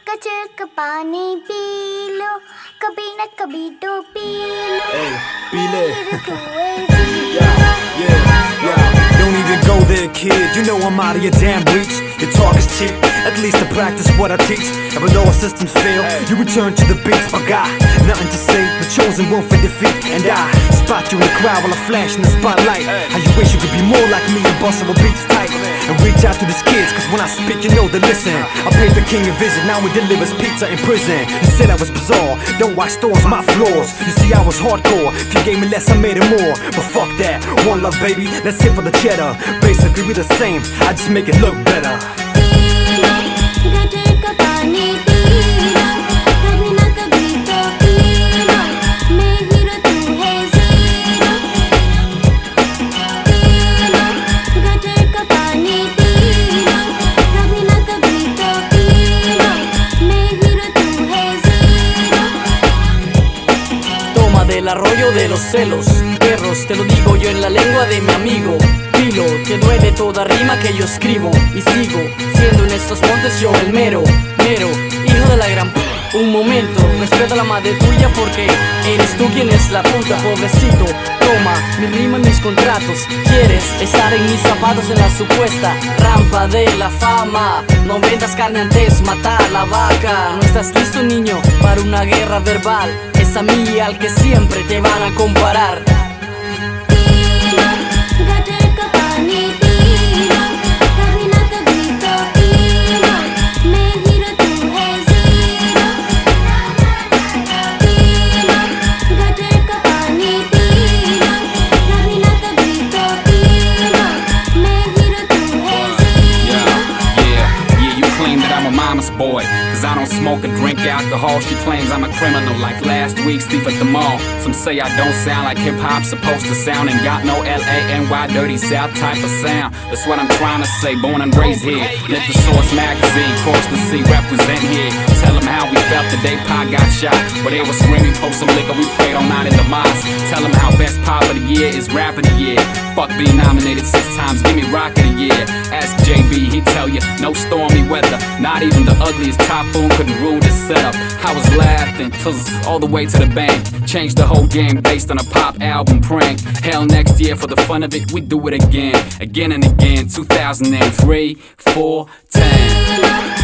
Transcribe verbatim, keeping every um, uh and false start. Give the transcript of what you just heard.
गचक पानी पी लो, कभी न कभी तो पी लो। Hey, पी ले। तू ऐसी Yeah, yeah, yeah. Don't even go there, kid. You know I'm out of your damn reach. Your talk is cheap. At least I practice what I teach. And when all systems fail, you return to the beats. My guy, nothing to say. The chosen one for defeat. And I spot you in the crowd while I flash in the spotlight. How you wish you could be more like me and bust our beats tight. And reach out to these kids, cause when I speak, you know they listen. I paid the king a visit, now he delivers pizza in prison. You said I was bizarre, don't watch stores, my flaws. You see I was hardcore, if you gave me less I made it more. But fuck that, one love baby, let's hit for the cheddar. Basically we the same, I just make it look better. Gachak पानी पी लो, कभी न कभी तो P low. मैं hero तू है zero. P low, gachak पानी पी लो, कभी न कभी तो पी लो। मैं हीरो तू है zero. Toma del arroyo de los celos, perros, te lo digo yo en la lengua de mi amigo. Dilo, que duele toda rima que yo escribo. Y sigo siendo en estos montes yo el mero, mero, hijo de la gran p. Un momento, respeto a la madre tuya porque eres tú quien es la puta, pobrecito. Toma mi rima y mis contratos. ¿Quieres estar en mis zapatos en la supuesta rampa de la fama? No vendas carne antes, mata a la vaca. No estás listo, niño, para una guerra verbal. Es a mí al que siempre te van a comparar. गचक पानी पी लो, कभी न कभी तो P low. मैं hero तू है ज़ीरो। पी लो, गचक पानी पी लो, कभी न कभी तो पी लो। मैं हीरो तू है zero. Yeah, yeah, yeah, you claim that I'm a mama's boy, cause I don't smoke or drink alcohol. She claims I'm a criminal like last week's thief at the mall. Some say I don't sound like hip-hop's supposed to sound, and got no L A N Y dirty south type of sound. That's what I'm trying to say, born and raised here. Let the Source magazine cross the sea, represent here. Tell them how we felt the day Pac got shot, but they were screaming, post some liquor, we prayed all night in the mosque. Tell them how best pop of the year is rap of the year. Fuck being nominated six times, give me rock of the year. Ask J B, he tell you, no stormy weather. Not even the ugliest typhoon couldn't ruin this setup. I was laughing, tuz, all the way to the bank. Changed the whole game based on a pop album prank. Hell, next year for the fun of it, we do it again. Again and again, two thousand three, four, ten.